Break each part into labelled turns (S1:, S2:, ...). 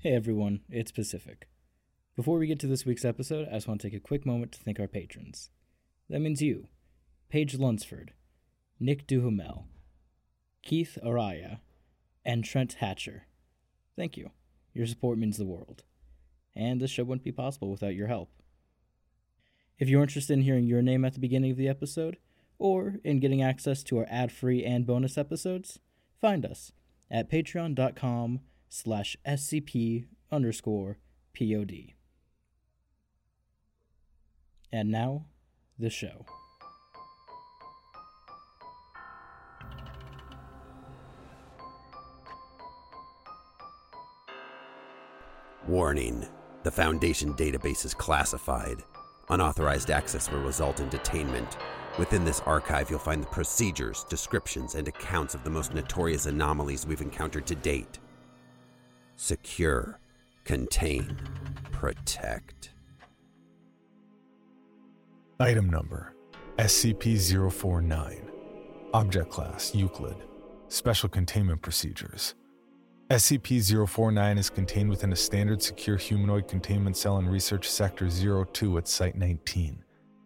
S1: Hey everyone, it's Pacific. Before we get to this week's episode, I just want to take a quick moment to thank our patrons. That means you, Paige Lunsford, Nick Duhamel, Keith Araya, and Trent Hatcher. Thank you. Your support means the world. And this show wouldn't be possible without your help. If you're interested in hearing your name at the beginning of the episode, or in getting access to our ad-free and bonus episodes, find us at patreon.com/SCP_POD. And now, the show.
S2: Warning. The Foundation database is classified. Unauthorized access will result in detainment. Within this archive, you'll find the procedures, descriptions, and accounts of the most notorious anomalies we've encountered to date. Secure, contain, protect.
S3: Item number, SCP-049. Object Class, Euclid. Special Containment Procedures. SCP-049 is contained within a standard secure humanoid containment cell in Research Sector 02 at Site-19.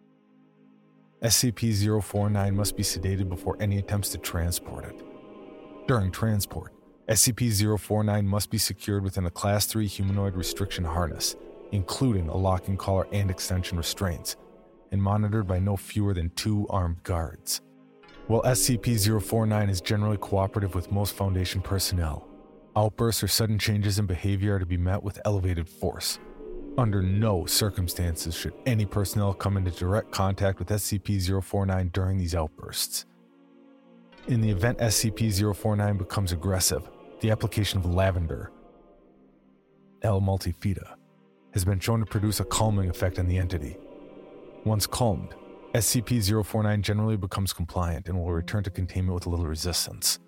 S3: SCP-049 must be sedated before any attempts to transport it. During transport, SCP-049 must be secured within a Class 3 humanoid restriction harness, including a locking collar and extension restraints, and monitored by no fewer than 2 armed guards. While SCP-049 is generally cooperative with most Foundation personnel, outbursts or sudden changes in behavior are to be met with elevated force. Under no circumstances should any personnel come into direct contact with SCP-049 during these outbursts. In the event SCP-049 becomes aggressive, the application of lavender, L. multifida, has been shown to produce a calming effect on the entity. Once calmed, SCP-049 generally becomes compliant and will return to containment with little resistance.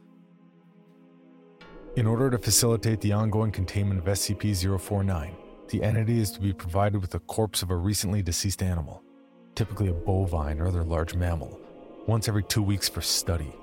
S3: In order to facilitate the ongoing containment of SCP-049, the entity is to be provided with the corpse of a recently deceased animal, typically a bovine or other large mammal, once every 2 weeks for study.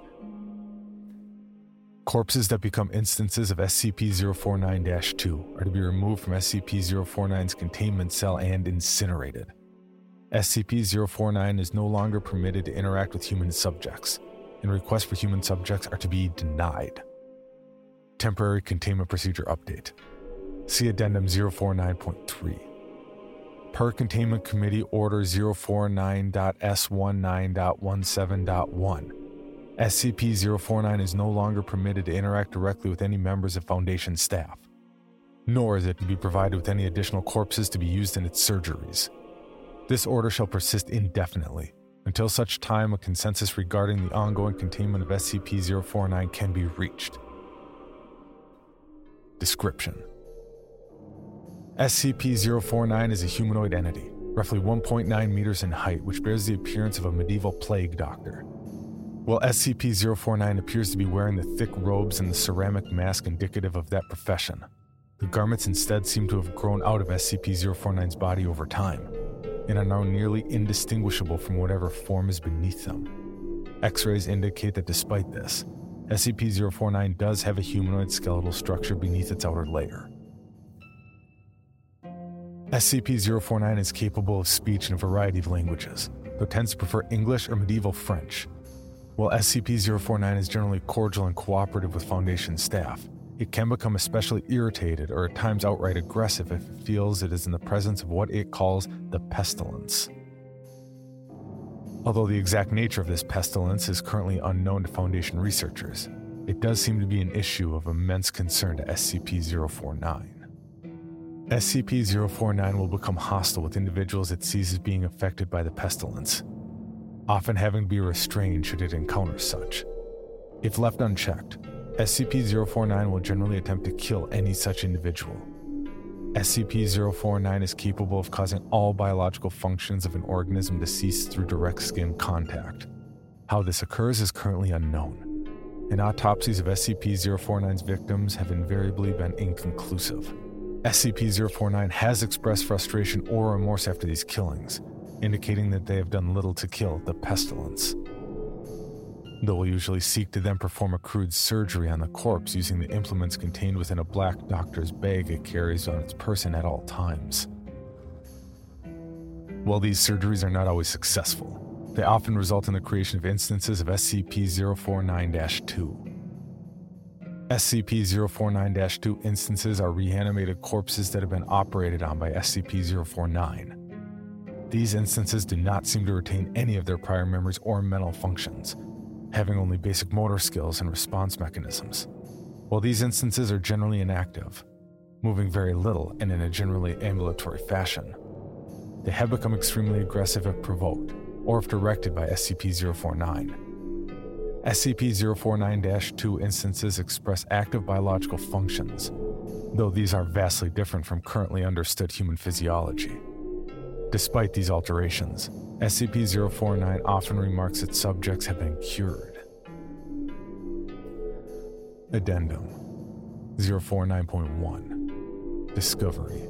S3: Corpses that become instances of SCP-049-2 are to be removed from SCP-049's containment cell and incinerated. SCP-049 is no longer permitted to interact with human subjects, and requests for human subjects are to be denied. Temporary Containment Procedure Update. See Addendum 049.3. Per Containment Committee Order 049.S19.17.1, SCP-049 is no longer permitted to interact directly with any members of Foundation staff, nor is it to be provided with any additional corpses to be used in its surgeries. This order shall persist indefinitely, until such time a consensus regarding the ongoing containment of SCP-049 can be reached. Description: SCP-049 is a humanoid entity, roughly 1.9 meters in height, which bears the appearance of a medieval plague doctor. While SCP-049 appears to be wearing the thick robes and the ceramic mask indicative of that profession, the garments instead seem to have grown out of SCP-049's body over time, and are now nearly indistinguishable from whatever form is beneath them. X-rays indicate that despite this, SCP-049 does have a humanoid skeletal structure beneath its outer layer. SCP-049 is capable of speech in a variety of languages, though tends to prefer English or medieval French. While SCP-049 is generally cordial and cooperative with Foundation staff, it can become especially irritated or at times outright aggressive if it feels it is in the presence of what it calls the pestilence. Although the exact nature of this pestilence is currently unknown to Foundation researchers, it does seem to be an issue of immense concern to SCP-049. SCP-049 will become hostile with individuals it sees as being affected by the pestilence, often having to be restrained should it encounter such. If left unchecked, SCP-049 will generally attempt to kill any such individual. SCP-049 is capable of causing all biological functions of an organism to cease through direct skin contact. How this occurs is currently unknown, and autopsies of SCP-049's victims have invariably been inconclusive. SCP-049 has expressed frustration or remorse after these killings, indicating that they have done little to kill the pestilence. They will usually seek to then perform a crude surgery on the corpse using the implements contained within a black doctor's bag it carries on its person at all times. While these surgeries are not always successful, they often result in the creation of instances of SCP-049-2. SCP-049-2 instances are reanimated corpses that have been operated on by SCP-049. These instances do not seem to retain any of their prior memories or mental functions, having only basic motor skills and response mechanisms. While these instances are generally inactive, moving very little and in a generally ambulatory fashion, they have become extremely aggressive if provoked or if directed by SCP-049. SCP-049-2 instances express active biological functions, though these are vastly different from currently understood human physiology. Despite these alterations, SCP-049 often remarks its subjects have been cured. Addendum 049.1 Discovery.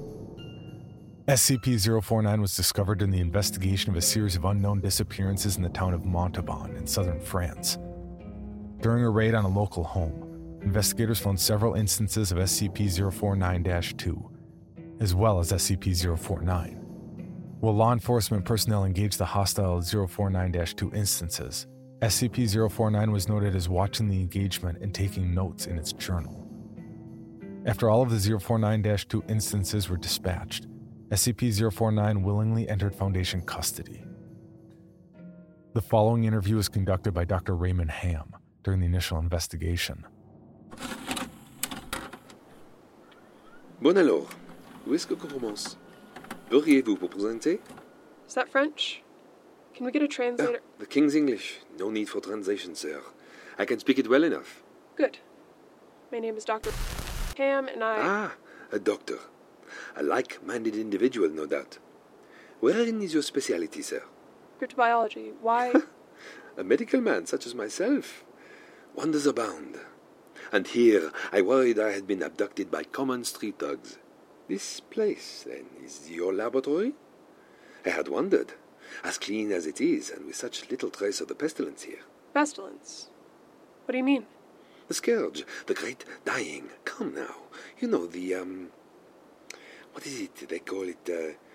S3: SCP-049 was discovered in the investigation of a series of unknown disappearances in the town of Montauban in southern France. During a raid on a local home, investigators found several instances of SCP-049-2, as well as SCP-049. While law enforcement personnel engaged the hostile 049-2 instances, SCP-049 was noted as watching the engagement and taking notes in its journal. After all of the 049-2 instances were dispatched, SCP-049 willingly entered Foundation custody. The following interview was conducted by Dr. Raymond Ham during the initial investigation.
S4: Bon alors, où est-ce que commence? Pourriez-vous vous présenter?
S5: Is that French? Can we get a translator?
S4: The King's English. No need for translation, sir. I can speak it well enough.
S5: Good. My name is Dr. Ham, and
S4: Ah, a doctor. A like-minded individual, no doubt. Wherein is your speciality, sir?
S5: Cryptobiology. Why?
S4: A medical man such as myself. Wonders abound. And here I worried I had been abducted by common street dogs. This place, then, is your laboratory? I had wondered. As clean as it is, and with such little trace of the pestilence here.
S5: Pestilence? What do you mean?
S4: The scourge, the great dying. Come now. You know, what is it they call it?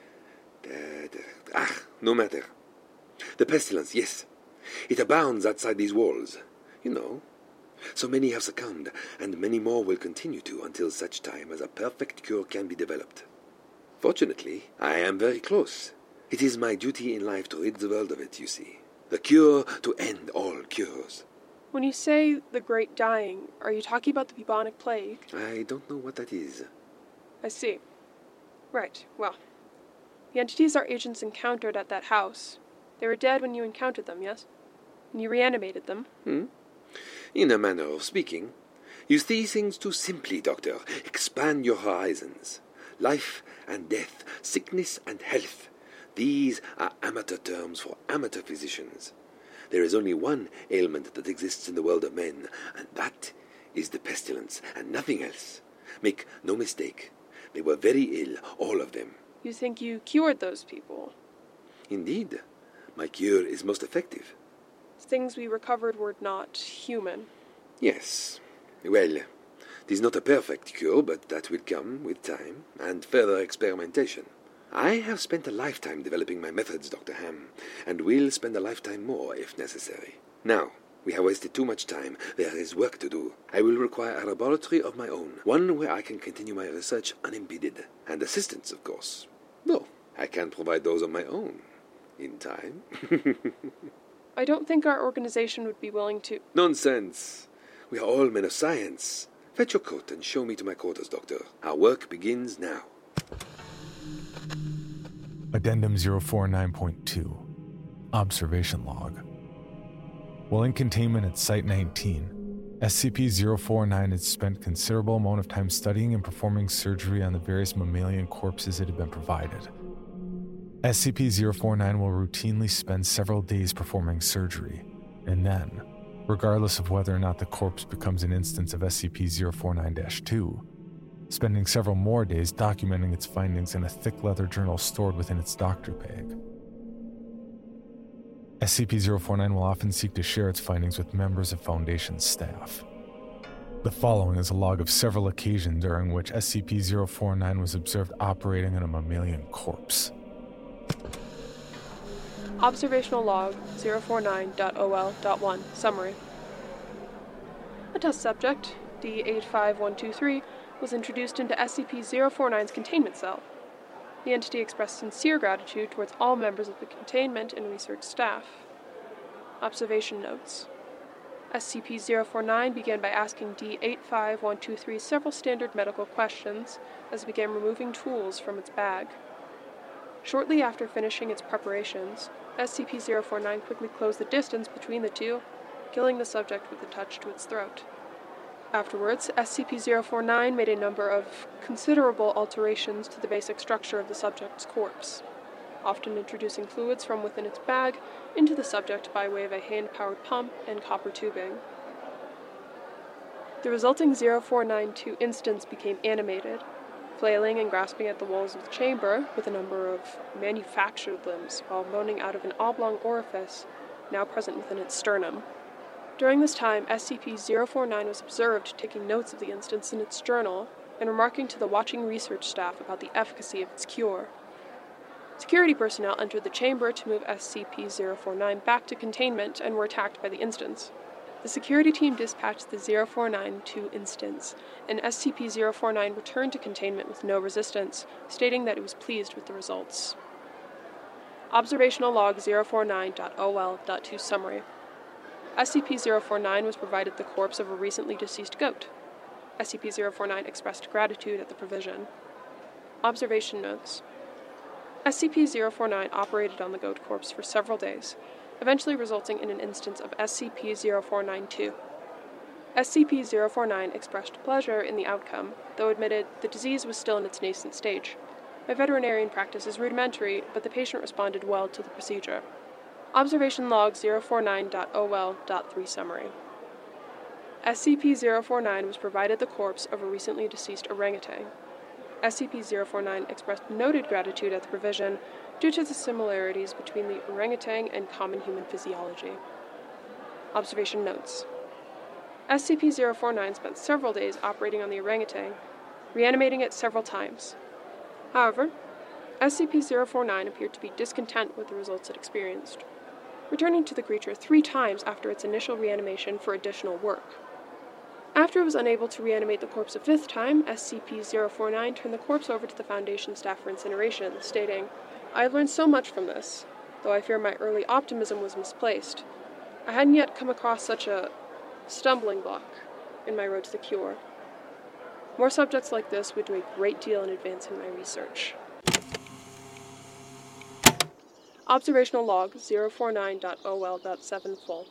S4: No matter. The pestilence, yes. It abounds outside these walls. You know. So many have succumbed, and many more will continue to until such time as a perfect cure can be developed. Fortunately, I am very close. It is my duty in life to rid the world of it, you see. The cure to end all cures.
S5: When you say the Great Dying, are you talking about the bubonic plague?
S4: I don't know what that is.
S5: I see. Right, well. The entities our agents encountered at that house, they were dead when you encountered them, yes? And you reanimated them?
S4: In a manner of speaking. You see things too simply, Doctor. Expand your horizons. Life and death, sickness and health. These are amateur terms for amateur physicians. There is only one ailment that exists in the world of men, and that is the pestilence, and nothing else. Make no mistake. They were very ill, all of them.
S5: You think you cured those people?
S4: Indeed. My cure is most effective.
S5: Things we recovered were not human.
S4: Yes. Well, it is not a perfect cure, but that will come with time and further experimentation. I have spent a lifetime developing my methods, Dr. Ham, and will spend a lifetime more if necessary. Now, we have wasted too much time. There is work to do. I will require a laboratory of my own, one where I can continue my research unimpeded, and assistance, of course. Though, I can provide those of my own, in time.
S5: I don't think our organization would be willing to...
S4: Nonsense. We are all men of science. Fetch your coat and show me to my quarters, Doctor. Our work begins now.
S3: Addendum 049.2 Observation Log. While in containment at Site-19, SCP-049 had spent considerable amount of time studying and performing surgery on the various mammalian corpses it had been provided. SCP-049 will routinely spend several days performing surgery, and then, regardless of whether or not the corpse becomes an instance of SCP-049-2, spending several more days documenting its findings in a thick leather journal stored within its doctor bag. SCP-049 will often seek to share its findings with members of Foundation staff. The following is a log of several occasions during which SCP-049 was observed operating on a mammalian corpse.
S5: Observational log 049.OL.1 Summary. A test subject, D85123, was introduced into SCP-049's containment cell. The entity expressed sincere gratitude towards all members of the containment and research staff. Observation notes. SCP-049 began by asking D85123 several standard medical questions as it began removing tools from its bag. Shortly after finishing its preparations, SCP-049 quickly closed the distance between the two, killing the subject with a touch to its throat. Afterwards, SCP-049 made a number of considerable alterations to the basic structure of the subject's corpse, often introducing fluids from within its bag into the subject by way of a hand-powered pump and copper tubing. The resulting 049-2 instance became animated, flailing and grasping at the walls of the chamber with a number of manufactured limbs while moaning out of an oblong orifice now present within its sternum. During this time, SCP-049 was observed taking notes of the instance in its journal and remarking to the watching research staff about the efficacy of its cure. Security personnel entered the chamber to move SCP-049 back to containment and were attacked by the instance. The security team dispatched the 049-2 instance, and SCP-049 returned to containment with no resistance, stating that it was pleased with the results. Observational log 049.OL.2 Summary. SCP-049 was provided the corpse of a recently deceased goat. SCP-049 expressed gratitude at the provision. Observation notes. SCP-049 operated on the goat corpse for several days, eventually resulting in an instance of SCP-049-2. SCP-049 expressed pleasure in the outcome, though admitted the disease was still in its nascent stage. My veterinarian practice is rudimentary, but the patient responded well to the procedure. Observation log 049.OL.3 Summary. SCP-049 was provided the corpse of a recently deceased orangutan. SCP-049 expressed noted gratitude at the provision due to the similarities between the orangutan and common human physiology. Observation notes. SCP-049 spent several days operating on the orangutan, reanimating it several times. However, SCP-049 appeared to be discontent with the results it experienced, returning to the creature 3 times after its initial reanimation for additional work. After it was unable to reanimate the corpse a 5th time, SCP-049 turned the corpse over to the Foundation staff for incineration, stating, "I have learned so much from this, though I fear my early optimism was misplaced. I hadn't yet come across such a stumbling block in my road to the cure. More subjects like this would do a great deal in advancing my research." Observational log 049.OL.7 Full.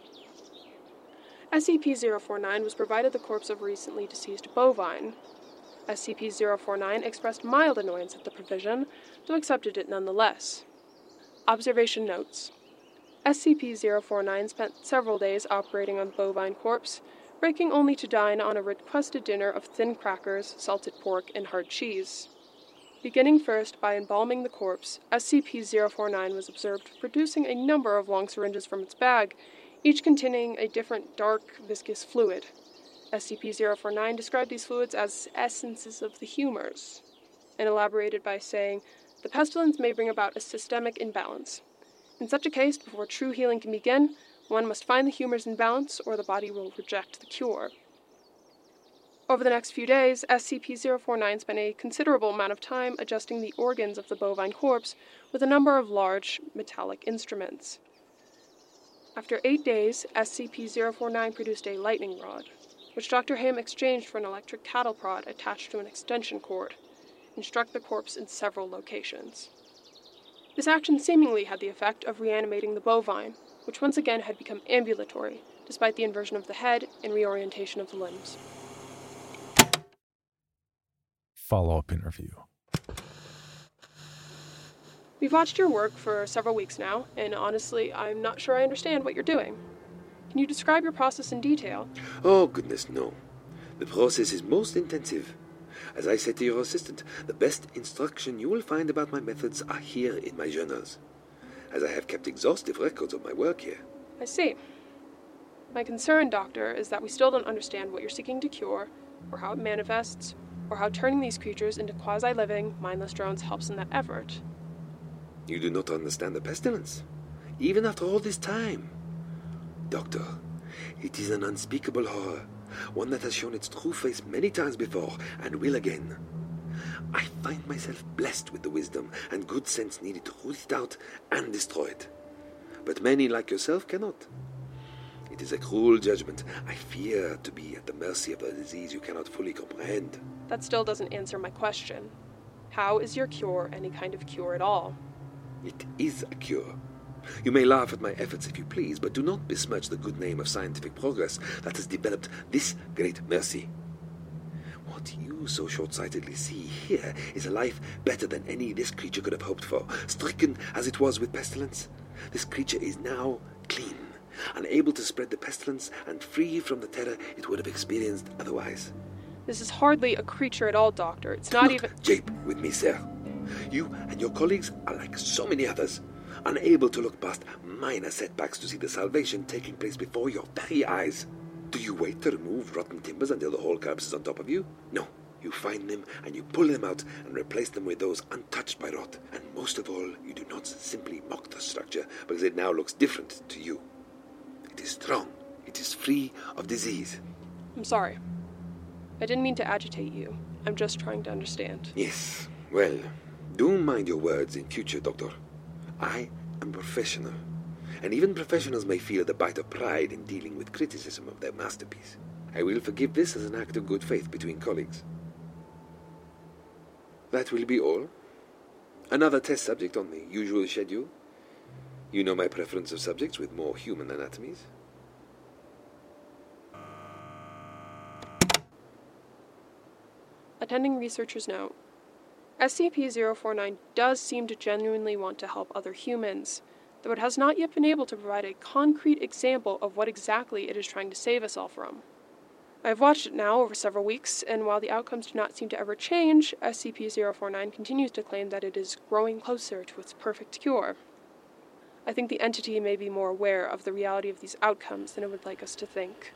S5: SCP-049 was provided the corpse of a recently deceased bovine. SCP-049 expressed mild annoyance at the provision, though accepted it nonetheless. Observation notes. SCP-049 spent several days operating on the bovine corpse, breaking only to dine on a requested dinner of thin crackers, salted pork, and hard cheese. Beginning first by embalming the corpse, SCP-049 was observed producing a number of long syringes from its bag, each containing a different dark, viscous fluid. SCP-049 described these fluids as essences of the humors, and elaborated by saying, "The pestilence may bring about a systemic imbalance. In such a case, before true healing can begin, one must find the humors in balance, or the body will reject the cure." Over the next few days, SCP-049 spent a considerable amount of time adjusting the organs of the bovine corpse with a number of large metallic instruments. After 8 days, SCP-049 produced a lightning rod, which Dr. Ham exchanged for an electric cattle prod attached to an extension cord, and struck the corpse in several locations. This action seemingly had the effect of reanimating the bovine, which once again had become ambulatory, despite the inversion of the head and reorientation of the limbs.
S3: Follow-up interview.
S5: We've watched your work for several weeks now, and honestly, I'm not sure I understand what you're doing. Can you describe your process in detail?
S4: Oh, goodness, no. The process is most intensive. As I said to your assistant, the best instruction you will find about my methods are here in my journals. as I have kept exhaustive records of my work here.
S5: I see. My concern, Doctor, is that we still don't understand what you're seeking to cure, or how it manifests, or how turning these creatures into quasi-living, mindless drones helps in that effort.
S4: You do not understand the pestilence, even after all this time. Doctor, it is an unspeakable horror, one that has shown its true face many times before, and will again. I find myself blessed with the wisdom and good sense needed to root it out and destroy it. But many like yourself cannot. It is a cruel judgment. I fear to be at the mercy of a disease you cannot fully comprehend.
S5: That still doesn't answer my question. How is your cure any kind of cure at all?
S4: It is a cure. You may laugh at my efforts if you please, but do not besmirch the good name of scientific progress that has developed this great mercy. What you so short-sightedly see here is a life better than any this creature could have hoped for, stricken as it was with pestilence. This creature is now clean, unable to spread the pestilence and free from the terror it would have experienced otherwise.
S5: This is hardly a creature at all, Doctor. It's not even...
S4: Jape with me, sir. You and your colleagues are like so many others, unable to look past minor setbacks to see the salvation taking place before your very eyes. Do you wait to remove rotten timbers until the whole collapses on top of you? No. You find them and you pull them out and replace them with those untouched by rot. And most of all, you do not simply mock the structure because it now looks different to you. It is strong. It is free of disease.
S5: I'm sorry. I didn't mean to agitate you. I'm just trying to understand.
S4: Yes. Well, do mind your words in future, Doctor. I am professional. And even professionals may feel the bite of pride in dealing with criticism of their masterpiece. I will forgive this as an act of good faith between colleagues. That will be all. Another test subject on the usual schedule. You know my preference of subjects with more human anatomies.
S5: Attending researcher's note. SCP-049 does seem to genuinely want to help other humans, though it has not yet been able to provide a concrete example of what exactly it is trying to save us all from. I have watched it now over several weeks, and while the outcomes do not seem to ever change, SCP-049 continues to claim that it is growing closer to its perfect cure. I think the entity may be more aware of the reality of these outcomes than it would like us to think.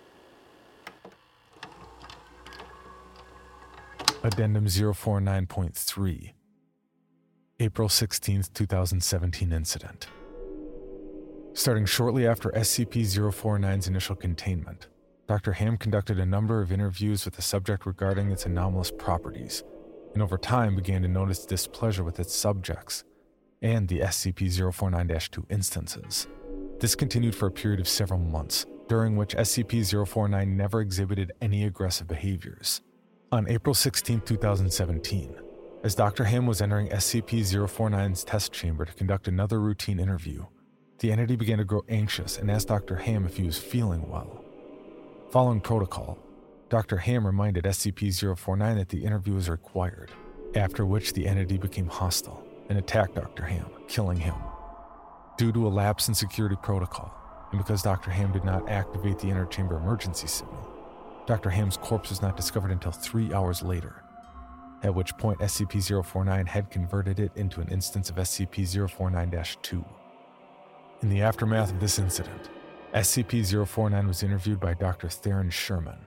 S3: Addendum 049.3 April 16, 2017 incident. Starting shortly after SCP-049's initial containment, Dr. Ham conducted a number of interviews with the subject regarding its anomalous properties, and over time began to notice displeasure with its subjects and the SCP-049-2 instances. This continued for a period of several months, during which SCP-049 never exhibited any aggressive behaviors. On April 16, 2017, as Dr. Ham was entering SCP-049's test chamber to conduct another routine interview, the entity began to grow anxious and asked Dr. Ham if he was feeling well. Following protocol, Dr. Ham reminded SCP-049 that the interview was required, after which the entity became hostile and attacked Dr. Ham, killing him. Due to a lapse in security protocol, and because Dr. Ham did not activate the inner chamber emergency signal, Dr. Ham's corpse was not discovered until 3 hours later, at which point SCP-049 had converted it into an instance of SCP-049-2. In the aftermath of this incident, SCP-049 was interviewed by Dr. Theron Sherman.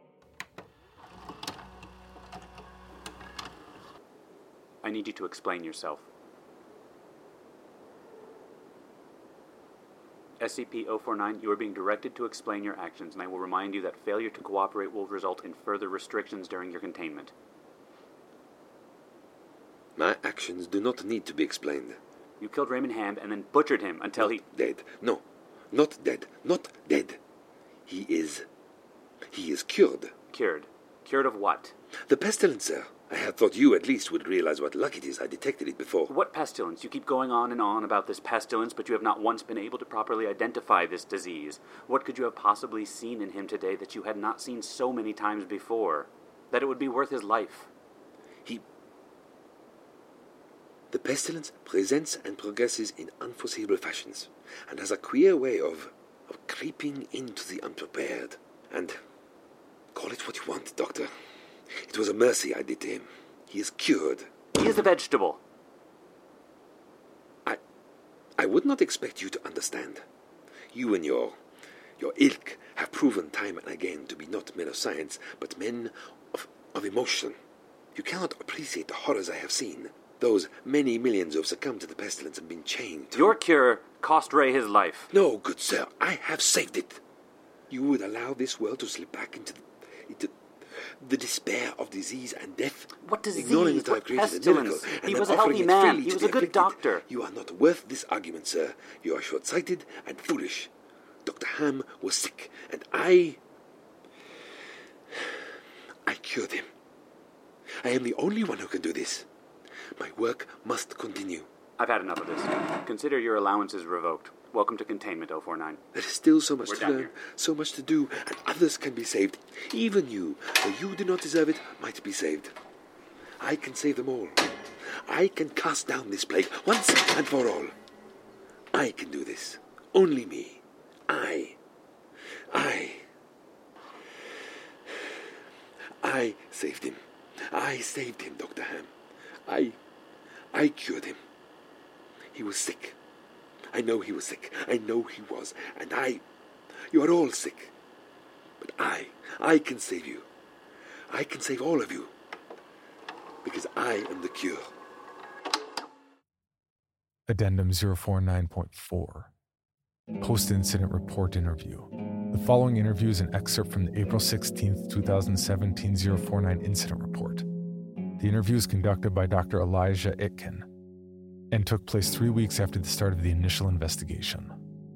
S6: I need you to explain yourself. SCP-049, you are being directed to explain your actions, and I will remind you that failure to cooperate will result in further restrictions during your containment.
S4: My actions do not need to be explained.
S6: You killed Raymond Ham and then butchered him until he...
S4: Dead. No. Not dead. Not dead. He is cured.
S6: Cured? Cured of what?
S4: The pestilence, sir. I had thought you at least would realize what luck it is I detected it before.
S6: What pestilence? You keep going on and on about this pestilence, but you have not once been able to properly identify this disease. What could you have possibly seen in him today that you had not seen so many times before? That it would be worth his life?
S4: The pestilence presents and progresses in unforeseeable fashions, and has a queer way of creeping into the unprepared. And call it what you want, Doctor. It was a mercy I did to him. He is cured.
S6: He is a vegetable.
S4: I would not expect you to understand. You and your ilk have proven time and again to be not men of science, but men of emotion. You cannot appreciate the horrors I have seen. Those many millions who have succumbed to the pestilence and been chained.
S6: Your cure cost Ray his life.
S4: No, good sir, I have saved it. You would allow this world to slip back into the despair of disease and death?
S6: What disease?
S4: Ignoring that I
S6: What
S4: created
S6: pestilence?
S4: a miracle,
S6: He
S4: and
S6: was
S4: am
S6: a healthy
S4: offering it
S6: man.
S4: freely
S6: He
S4: to
S6: was
S4: the
S6: a good
S4: afflicted.
S6: doctor.
S4: You are not worth this argument, sir. You are short-sighted and foolish. Dr. Ham was sick, and I cured him. I am the only one who can do this. My work must continue.
S6: I've had enough of this. Consider your allowances revoked. Welcome to Containment 049.
S4: There is still so much
S6: We're
S4: to
S6: done
S4: learn,
S6: here.
S4: so much to do, and others can be saved. Even you, though you do not deserve it, might be saved. I can save them all. I can cast down this plague once and for all. I can do this. Only me. I saved him. I saved him, Dr. Ham. I cured him. He was sick. I know he was sick. I know he was. And you are all sick. But I can save you. I can save all of you. Because I am the cure.
S3: Addendum 049.4. Post-incident report interview. The following interview is an excerpt from the April 16, 2017 049 incident report. The interview is conducted by Dr. Elijah Itkin and took place 3 weeks after the start of the initial investigation.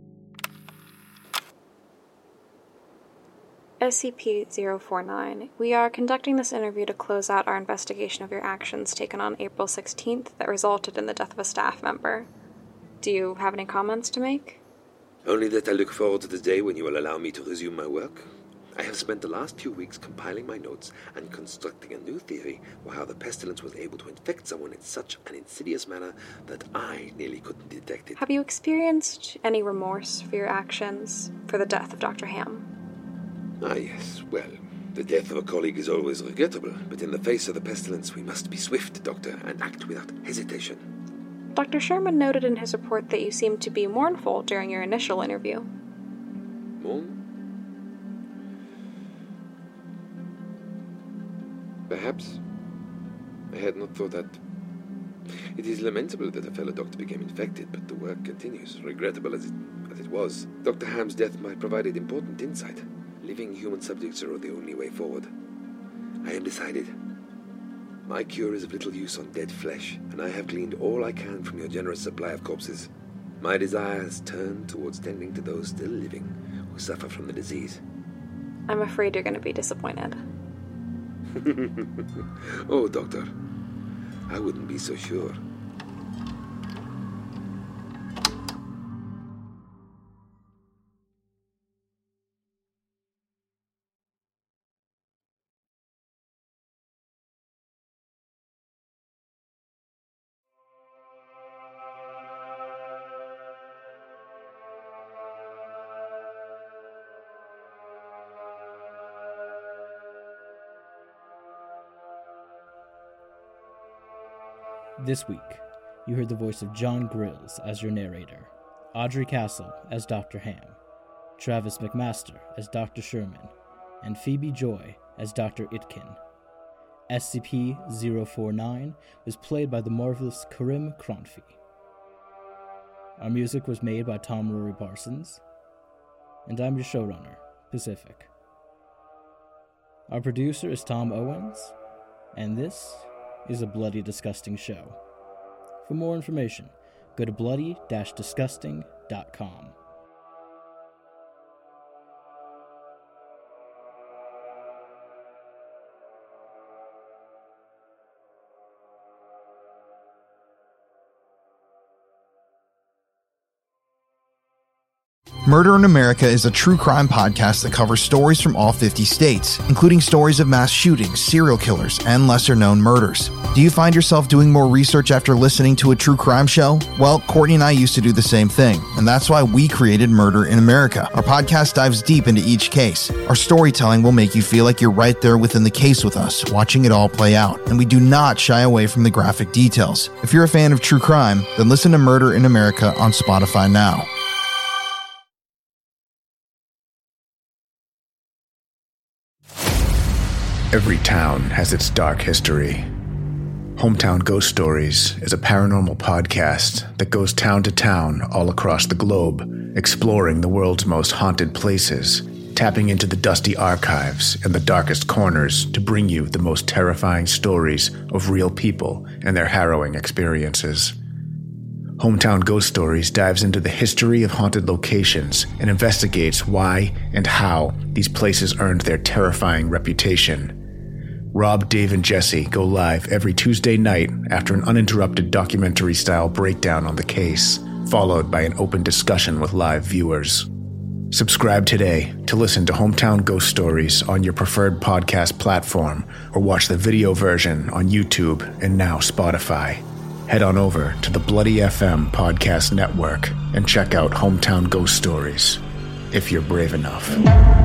S7: SCP-049, we are conducting this interview to close out our investigation of your actions taken on April 16th that resulted in the death of a staff member. Do you have any comments to make?
S4: Only that I look forward to the day when you will allow me to resume my work. I have spent the last few weeks compiling my notes and constructing a new theory for how the pestilence was able to infect someone in such an insidious manner that I nearly couldn't detect it.
S7: Have you experienced any remorse for your actions for the death of Dr. Ham?
S4: Ah, yes. Well, the death of a colleague is always regrettable, but in the face of the pestilence, we must be swift, Doctor, and act without hesitation.
S7: Dr. Sherman noted in his report that you seemed to be mournful during your initial interview.
S4: Mourn? Perhaps. I had not thought that. It is lamentable that a fellow doctor became infected, but the work continues, regrettable as it was. Dr. Ham's death might provided important insight. Living human subjects are the only way forward. I am decided. My cure is of little use on dead flesh, and I have gleaned all I can from your generous supply of corpses. My desire has turned towards tending to those still living who suffer from the disease.
S7: I'm afraid you're going to be disappointed.
S4: Oh, Doctor, I wouldn't be so sure.
S1: This week, you heard the voice of John Grills as your narrator, Audrey Castle as Dr. Ham, Travis McMaster as Dr. Sherman, and Phoebe Joy as Dr. Itkin. SCP-049 was played by the marvelous Karim Kronfi. Our music was made by Tom Rory Parsons, and I'm your showrunner, Pacific. Our producer is Tom Owens, and this is a Bloody Disgusting show. For more information, go to bloody-disgusting.com.
S8: Murder in America is a true crime podcast that covers stories from all 50 states, including stories of mass shootings, serial killers, and lesser-known murders. Do you find yourself doing more research after listening to a true crime show? Well, Courtney and I used to do the same thing, and that's why we created Murder in America. Our podcast dives deep into each case. Our storytelling will make you feel like you're right there within the case with us, watching it all play out, and we do not shy away from the graphic details. If you're a fan of true crime, then listen to Murder in America on Spotify now.
S9: Every town has its dark history. Hometown Ghost Stories is a paranormal podcast that goes town to town all across the globe, exploring the world's most haunted places, tapping into the dusty archives and the darkest corners to bring you the most terrifying stories of real people and their harrowing experiences. Hometown Ghost Stories dives into the history of haunted locations and investigates why and how these places earned their terrifying reputation. Rob, Dave, and Jesse go live every Tuesday night after an uninterrupted documentary-style breakdown on the case, followed by an open discussion with live viewers. Subscribe today to listen to Hometown Ghost Stories on your preferred podcast platform, or watch the video version on YouTube and now Spotify. Head on over to the Bloody FM podcast network and check out Hometown Ghost Stories, if you're brave enough.